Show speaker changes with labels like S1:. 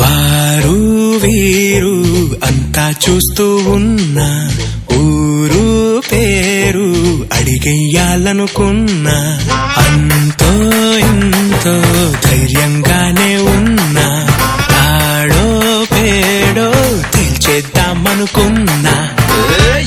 S1: వారు వీరు అంతా చూస్తూ ఉన్నా, ఊరు పేరు అడిగెయ్యాలనుకున్నా, అంతో ఇంతో ధైర్యంగానే ఉన్నా, తాడో పేడో తేల్చేద్దామనుకున్నా.